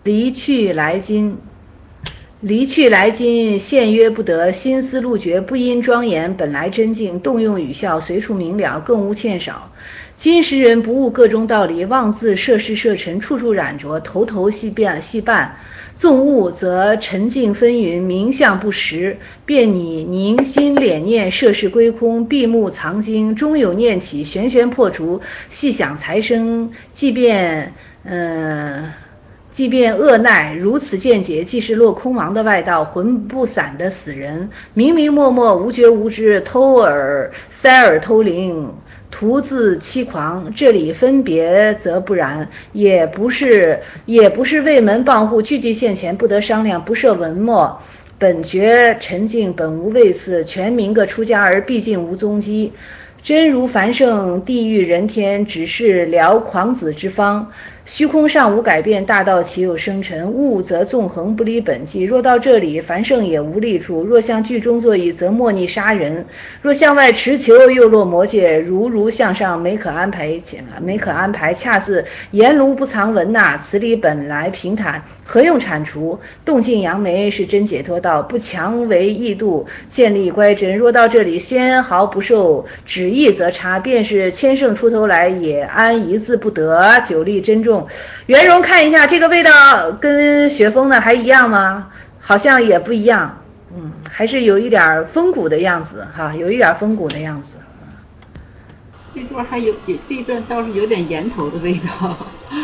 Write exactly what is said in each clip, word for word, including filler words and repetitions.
离去来今，离去来今，现约不得，心思路绝，不因庄严，本来真静，动用语效，随处明了，更无欠少。今时人不悟各中道理，妄自摄事摄尘，处处染着，头头细变细办。纵悟则沉静纷纭，名相不实，便你凝心敛念，涉世归空，闭目藏经，终有念起，玄玄破除，细想才生。即便呃即便恶奈，如此见解，既是落空亡的外道，魂不散的死人，明明默默，无觉无知，偷耳塞耳偷铃，徒自欺狂。这里分别则不然，也不是也不是为门傍户，句句现前，不得商量，不设文墨。本觉沉静，本无畏次，全名个出家而毕竟无踪迹。真如凡圣地狱人天，只是疗狂子之方。虚空尚无改变，大道岂有生尘？悟则纵横，不离本际。若到这里，凡圣也无力处。若向剧中作意，则莫逆杀人；若向外持求，又落魔界。如如向上，没可安排，没可安排，恰似阎炉不藏文呐。此理本来平坦，何用铲除？动静扬眉是真解脱道，不强为异度，建立乖真。若到这里，纤毫不受旨意则差，便是千圣出头来，也安一字不得。久立珍重。袁荣看一下这个味道跟雪峰的还一样吗？好像也不一样，嗯，还是有一点风骨的样子哈，有一点风骨的样子。 这段还有有这段倒是有点岩头的味道。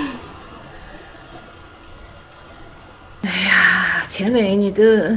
哎呀，钱伟你的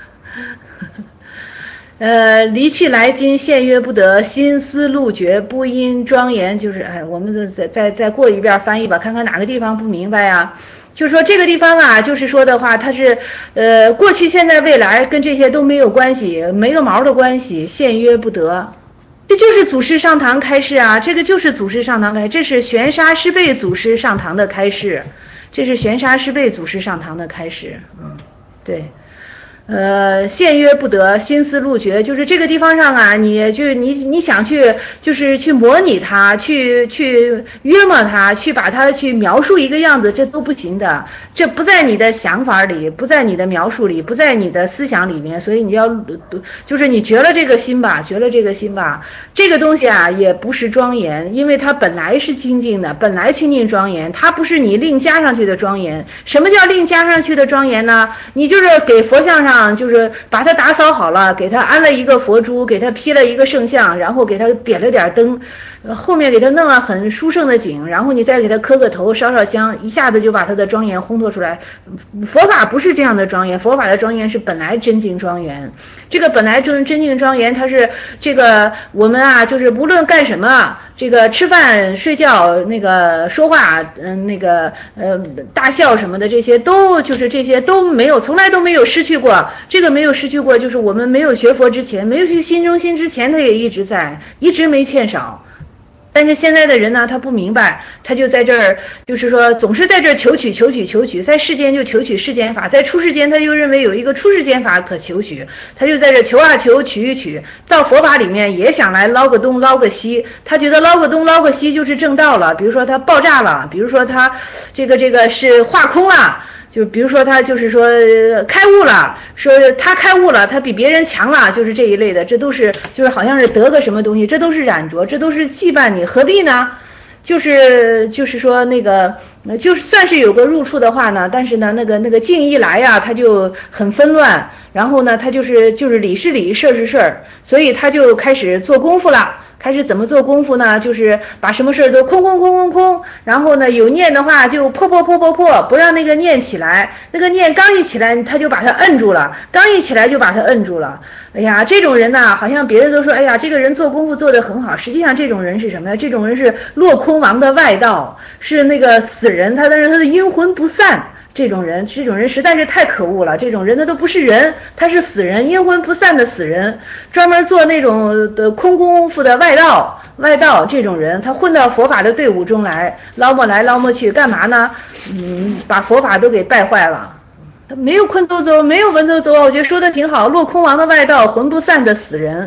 呃，离去来今，现约不得，心思路绝，不因庄严。就是哎，我们再再再过一遍翻译吧，看看哪个地方不明白啊。就是说这个地方啊，就是说的话，它是呃过去、现在、未来跟这些都没有关系，没个毛的关系，现约不得。这就是祖师上堂开示啊，这个就是祖师上堂开示，这是玄沙师辈祖师上堂的开示，这是玄沙师辈祖师上堂的开示，嗯，对。呃，现约不得，心思路绝，就是这个地方上啊，你就你你想去，就是去模拟它，去去约摸它，去把它去描述一个样子，这都不行的，这不在你的想法里，不在你的描述里，不在你的思想里面，所以你要就是你绝了这个心吧，绝了这个心吧，这个东西啊也不是庄严，因为它本来是清净的，本来清净庄严，它不是你另加上去的庄严。什么叫另加上去的庄严呢？你就是给佛像上就是把它打扫好了，给它安了一个佛珠，给它披了一个圣像，然后给它点了点灯，后面给它弄了很殊胜的景，然后你再给它磕个头，烧烧香，一下子就把它的庄严烘托出来。佛法不是这样的庄严，佛法的庄严是本来真净庄严。这个本来真真净庄严，它是这个我们啊，就是无论干什么，这个吃饭、睡觉、那个说话，嗯、呃，那个呃大笑什么的，这些都就是这些都没有，从来都没有失去过。这个没有失去过，就是我们没有学佛之前，没有去心中心之前，它也一直在，一直没欠少。但是现在的人呢，他不明白，他就在这儿，就是说总是在这儿求取求取求取，在世间就求取世间法，在出世间他又认为有一个出世间法可求取，他就在这求啊求，取一取，到佛法里面也想来捞个东捞个西，他觉得捞个东捞个西就是正道了，比如说他爆炸了，比如说他这个这个是化空了。就比如说他就是说开悟了，说他开悟了，他比别人强了，就是这一类的，这都是就是好像是得个什么东西，这都是染着，这都是羁绊你，何必呢？就是就是说那个就是算是有个入处的话呢，但是呢那个那个境一来呀，他就很纷乱，然后呢他就是就是理是理，事是事儿，所以他就开始做功夫了。开始怎么做功夫呢？就是把什么事都空空空空空，然后呢有念的话就破破破破破，不让那个念起来，那个念刚一起来他就把它摁住了，刚一起来就把它摁住了。哎呀，这种人呢，好像别人都说，哎呀，这个人做功夫做得很好，实际上这种人是什么呢？这种人是落空亡的外道，是那个死人，他但是他的阴魂不散。这种人，这种人实在是太可恶了。这种人他都不是人，他是死人，阴魂不散的死人，专门做那种的空功夫的外道。外道这种人，他混到佛法的队伍中来，捞摸来捞摸去，干嘛呢？嗯，把佛法都给败坏了。他没有困走走，没有文绉绉，我觉得说的挺好。落空王的外道，魂不散的死人。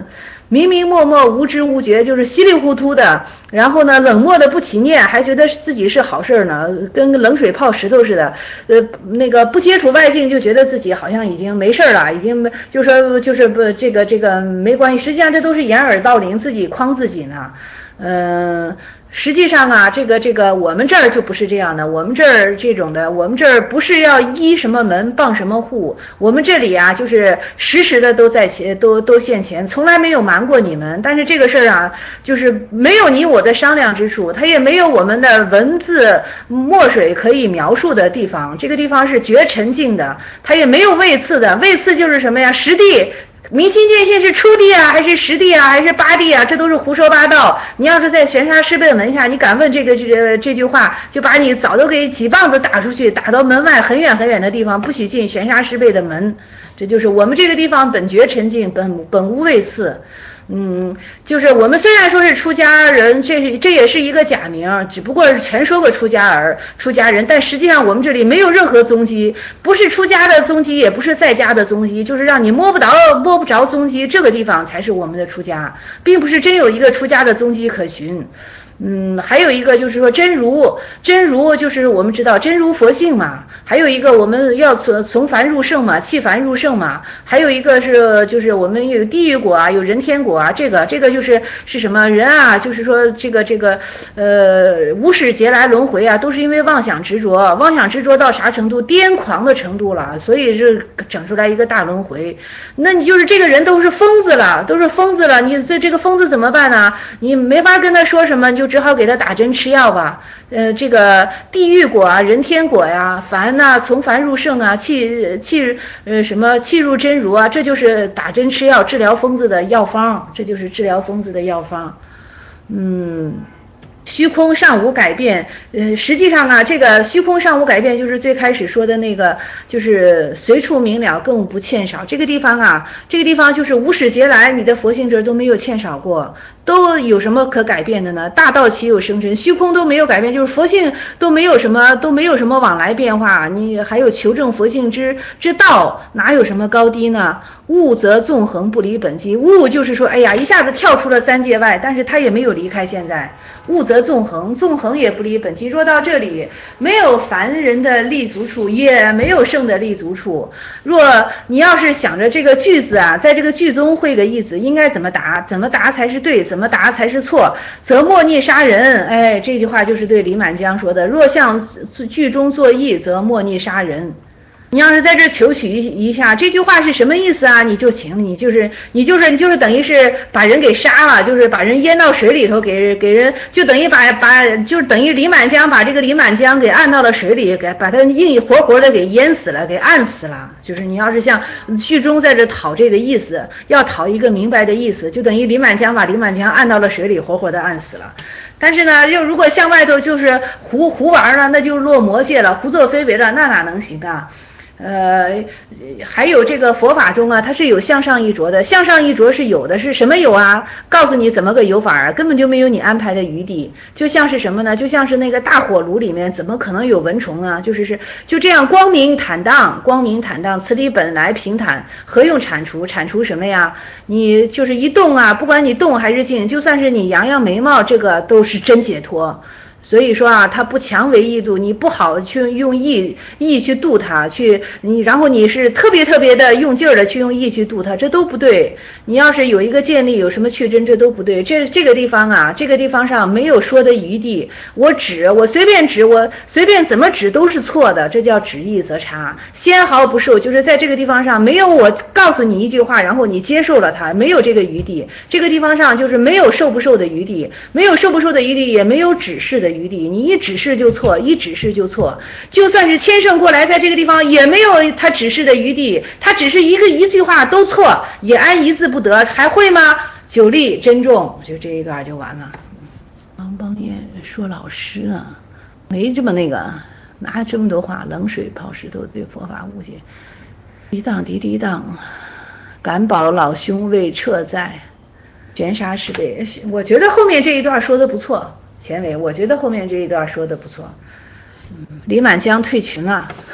明明默默无知无觉，就是稀里糊涂的，然后呢冷漠的不起念，还觉得自己是好事呢，跟冷水泡石头似的，呃那个不接触外境就觉得自己好像已经没事了，已经就说就是不这个这个没关系，实际上这都是掩耳盗铃，自己诓自己呢。嗯、呃，实际上啊，这个这个我们这儿就不是这样的，我们这儿这种的，我们这儿不是要依什么门傍什么户，我们这里啊就是时时的都在前，都都现前，从来没有瞒过你们。但是这个事儿啊，就是没有你我的商量之处，它也没有我们的文字墨水可以描述的地方，这个地方是绝沉静的，它也没有位次的，位次就是什么呀，实地。明心见性是初地啊，还是十地啊，还是八地啊？这都是胡说八道。你要是在玄沙师辈门下，你敢问这个这这句话，就把你早都给几棒子打出去，打到门外很远很远的地方，不许进玄沙师辈的门。这就是我们这个地方本觉沉静，本本无位次。嗯，就是我们虽然说是出家人，这是这也是一个假名，只不过是全说个出家儿、出家人，但实际上我们这里没有任何踪迹，不是出家的踪迹，也不是在家的踪迹，就是让你摸不着、摸不着踪迹，这个地方才是我们的出家，并不是真有一个出家的踪迹可循。嗯，还有一个就是说真如，真如就是我们知道真如佛性嘛，还有一个我们要从从凡入圣嘛，弃凡入圣嘛，还有一个是就是我们有地狱果啊，有人天果啊，这个这个就是是什么人啊，就是说这个这个呃无始劫来轮回啊，都是因为妄想执着，妄想执着到啥程度，癫狂的程度了，所以是整出来一个大轮回。那你就是这个人都是疯子了，都是疯子了，你这这个疯子怎么办呢？你没法跟他说什么，你就只好给他打针吃药吧。呃，这个地狱果啊，人天果呀、啊，凡呐、啊，从凡入圣啊，气气呃什么气入真如啊，这就是打针吃药治疗疯子的药方，这就是治疗疯子的药方。嗯。虚空尚无改变，呃，实际上啊，这个虚空尚无改变就是最开始说的那个，就是随处明了，更不欠少。这个地方啊，这个地方就是无始劫来你的佛性这都没有欠少过，都有什么可改变的呢？大道岂有生辰，虚空都没有改变，就是佛性都没有什么，都没有什么往来变化。你还有求证佛性之之道，哪有什么高低呢？悟则纵横不离本机，悟就是说，哎呀，一下子跳出了三界外，但是他也没有离开现在。悟则纵横，纵横也不离本机。说到这里，没有凡人的立足处，也没有圣的立足处。若你要是想着这个句子啊，在这个句中会个意思，应该怎么答，怎么答才是对，怎么答才是错，则莫逆杀人。哎，这句话就是对李满江说的。若向句中作意，则莫逆杀人。你要是在这求取一下这句话是什么意思啊？你就行，你就是你就是你就是等于是把人给杀了，就是把人淹到水里头，给给人就等于把把就是等于李满江把这个李满江给按到了水里，给把他硬活活的给淹死了，给按死了。就是你要是像剧中在这讨这个意思，要讨一个明白的意思，就等于李满江把李满江按到了水里，活活的按死了。但是呢，又如果向外头就是胡胡玩了，那就落魔界了，胡作非为了，那哪能行啊？呃，还有这个佛法中啊，它是有向上一着的，向上一着是有的，是什么有啊？告诉你怎么个有法啊，根本就没有你安排的余地。就像是什么呢？就像是那个大火炉里面怎么可能有蚊虫啊？就是是就这样光明坦荡，光明坦荡，此理本来平坦，何用铲除？铲除什么呀？你就是一动啊，不管你动还是静，就算是你扬扬眉毛，这个都是真解脱。所以说啊，他不强为义度，你不好去用义义去度他，去你然后你是特别特别的用劲儿的去用义去度他，这都不对。你要是有一个建立，有什么去真，这都不对。这这个地方啊，这个地方上没有说的余地。我指我随便指，我随便怎么指都是错的，这叫指义则差，纤毫不受。就是在这个地方上没有我告诉你一句话，然后你接受了它，没有这个余地。这个地方上就是没有受不受的余地，没有受不受的余地，也没有指示的余地。余地，你一指示就错，一指示就错。就算是千圣过来，在这个地方也没有他指示的余地，他只是一个一句话都错，也安一字不得，还会吗？久立珍重，就这一段就完了。王邦彦说老师啊，没这么那个，拿这么多话，冷水泡石头，对佛法误解。滴当滴滴当，感保老兄未撤在，玄沙师辈。我觉得后面这一段说的不错。前伟，我觉得后面这一段说的不错。嗯，李满江退群了。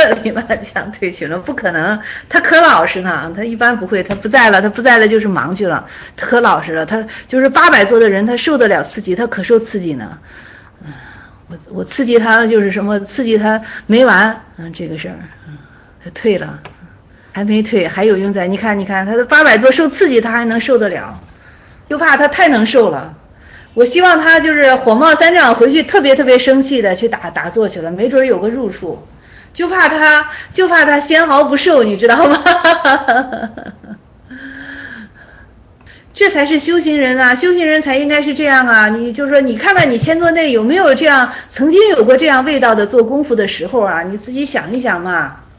李满强退群了，不可能，他可老实呢，他一般不会，他不在了，他不在了就是忙去了，他可老实了，他就是八百座的人，他受得了刺激，他可受刺激呢。嗯，我我刺激他就是什么，刺激他没完，嗯，这个事儿，嗯，他退了，还没退，还有用在，你看你看，他的八百座受刺激，他还能受得了，就怕他太能受了。我希望他就是火冒三丈回去特别特别生气的去打打坐去了，没准有个入处，就怕他就怕他纤毫不受，你知道吗？这才是修行人啊，修行人才应该是这样啊！你就说你看看你千座内有没有这样曾经有过这样味道的做功夫的时候啊？你自己想一想嘛。